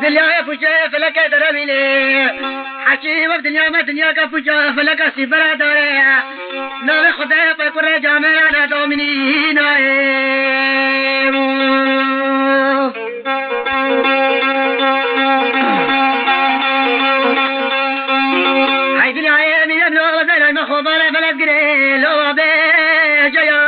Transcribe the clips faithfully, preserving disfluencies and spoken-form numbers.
دنیا پوچه فلک درمیله حکیم دنیا ما دنیا کا پوچه فلک سی برادره نام خدا پر پر جامعه نا دومینی نائے هاي دنیا می نو وزن ما خبر بلد گره لو به جیا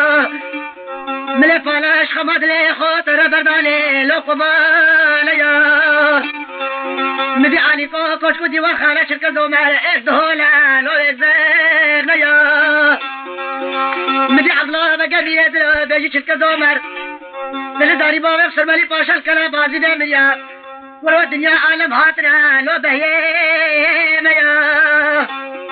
ملي فلاش خمد لي خاطر بردالي لو قباليا مدي علي فوق كشكدي وخالة شركة زومر ازدهولا لو ازدهولا مدي عضلا بقبي ازدهولا بيجي شركة زومر دل داري بابي بسر مالي باشا الكلا بازي داميا ولو الدنيا عالم هاتنا لو بهيميا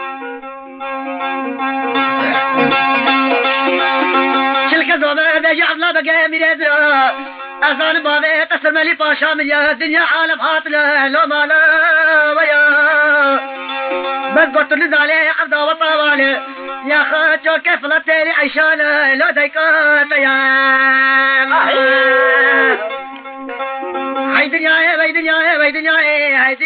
زوبر بيجي عضلا بقى ميرزرا أزان بابي تسر مالي باشا ميا الدنيا عالم هاتنا لو مالا ويا بس قلت لزالي عبدا وطوالي يا خاتشو كيف لا تيري عيشانا لو دايكات يا هاي دنيا هاي دنيا هاي دنيا هاي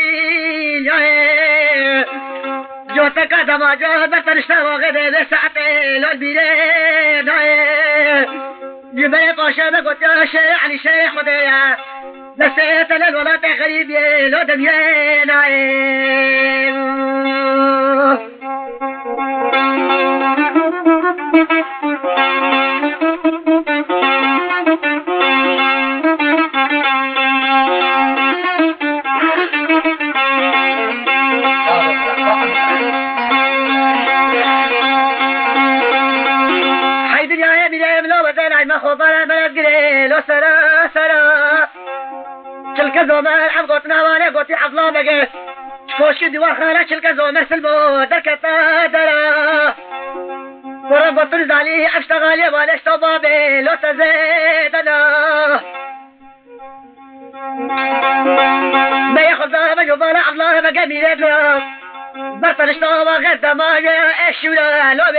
دنيا جو تکا دماجا برترشتا واغده به ساعته لول بیره نای جبه پاشه بگوتیا شیع علی شیع خدیا لسیت للولات غریبی لو دمیه نای خبر بلد گره لو سرا سرا چلک زومر عم قطنا وانا قطي عضلا بقى شكوش دوا خالا چلك زومر سلبو دركتا درا ورا بطل زالي اشتغالي وانا اشتبابي لو تزيدنا ما ياخذ بجوبالا عضلا بقى ميرتنا برطل اشتغوا غير دماغي اشولا لو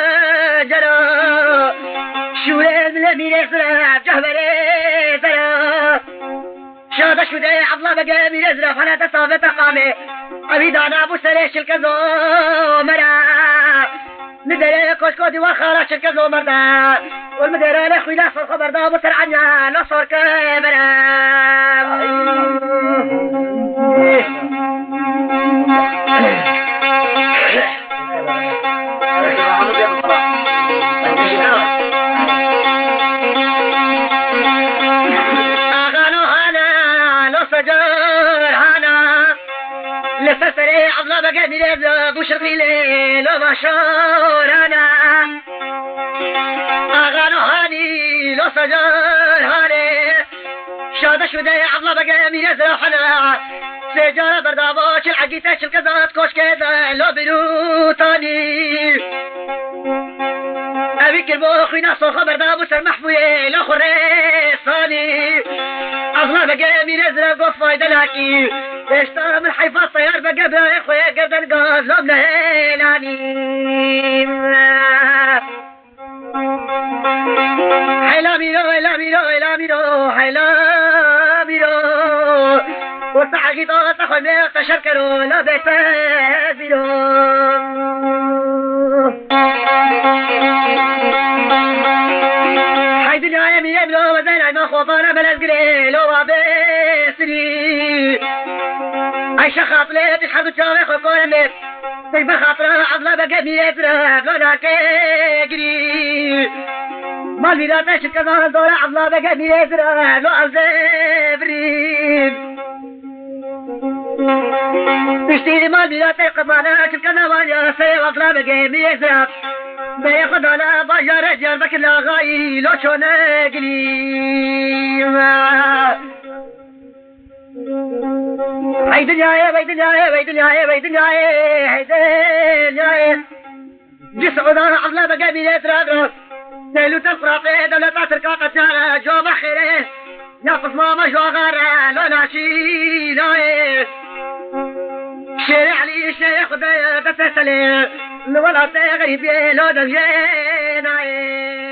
بخجرا شوله ملمي زرا جهبري زرا شاده شوده عضلا بقى مير زرا فانا تصابت قامي عبيد انا ابو سريش الكزو مرا مدري كوشكو دي وخارا شركزو مردا والمدير له خويا صار خبر دا ابو سرعنا نصر كبرا لسسري عضلا بقى ميلاد بوشرقي ليل وبشورانا أغانو هاني لو سجار هاني شادة شودة عضلا بقى ميلاد روحنا سجارة بردابوش العقيتة الكزات كوش كذا لو بروتاني أبيك البوخ ناس خبر دابو سرمح بوي لو خريصاني عضلا بقى ميلاد رقو فايدة لكي اشترى من حيفا الطيار بقى بلا اخويا قد القاز لو بلهيلاني حيلامي رو حيلامي رو حيلامي رو حيلامي رو وصحقي طاقة اخوي ميق تشركرو لا بيتازي رو حي دنيا يمي يملو وزين عيما خوفانا بلازقلي لو وابسري عيشة خاطلة تشحب الشامي خفونا ميت تجبر خاطرة عضلة بقى ميت راب لونا كيقري مال بيداتا شركة ظهر الدولة عضلة بقى ميت راب لو الزفريب تشتيري مال بيداتا قمانا شركة نوانيا سيو عضلة بقى ميت راب ما ياخد على باجا رجال بك لا غاي لو شونا قلي هاي دنيا هاي دنيا هاي دنيا هاي دنيا هاي دنيا جس عذار عضلا بقى ميلاد رادرس سيلو تفرع في دولة تركا قتانا جو بخيره يا قسمة ما جو غارة لو ناشي نايس شارع علي الشيخ ده تسلسل ولا تغريب لو دمجي نايس